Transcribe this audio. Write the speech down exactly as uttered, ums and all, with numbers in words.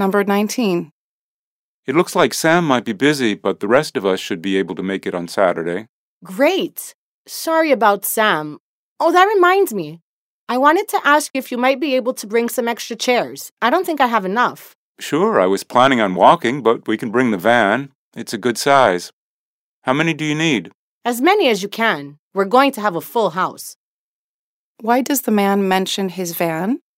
Number nineteen. It looks like Sam might be busy, but the rest of us should be able to make it on Saturday. Great. Sorry about Sam. Oh, that reminds me. I wanted to ask if you might be able to bring some extra chairs. I don't think I have enough. Sure, I was planning on walking, but we can bring the van. It's a good size. How many do you need? As many as you can. We're going to have a full house. Why does the man mention his van?